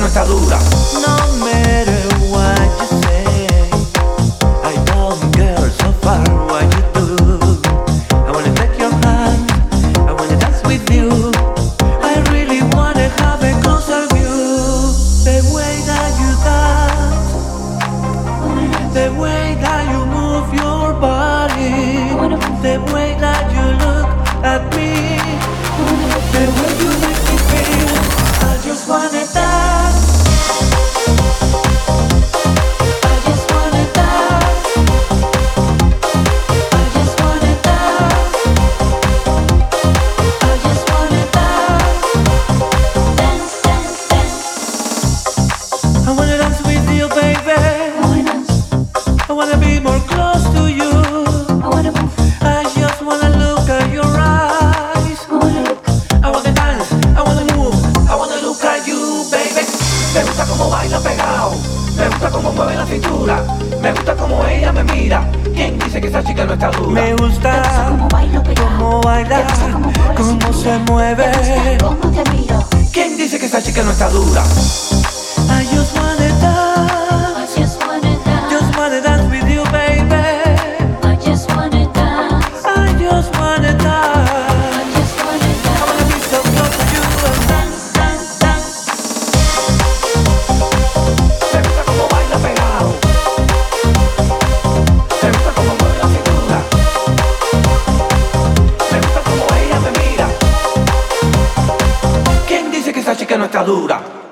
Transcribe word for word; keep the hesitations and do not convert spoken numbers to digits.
no está dura. No matter what you say, I don't care so far what you do. I wanna take your hand, I wanna dance with you. I really wanna have a closer view. The way that you dance, the way that you move your body, the way that you look at me, the way you make me feel. I just wanna dance. I just wanna dance. I just wanna dance. I just wanna dance. Dance, dance, dance. I wanna dance with you, baby. I wanna dance. I wanna be more close to you. I wanna move. I just wanna look at your eyes. I wanna look. I wanna dance. I wanna move. I wanna look at you, baby. Me gusta como baila pegado, me gusta como mueve la cintura, me gusta como ella me mira. ¿Quién dice que esa chica no está dura? Me gusta Cómo bailo pegado, cómo baila, te gusta cómo mueves cómo la se cintura, mueve. te gusta cómo te miro. ¿Quién dice que esa chica no está dura? I just wanna dance, I just wanna dance. just wanna dance with you, baby. I just wanna dance. I just wanna dance. I just wanna I dance. wanna be so close to you and dance, dance, dance. Me gusta como baila pegado, me gusta como mueve la cintura, me gusta como ella me mira. ¿Quién dice que esa chica no está dura?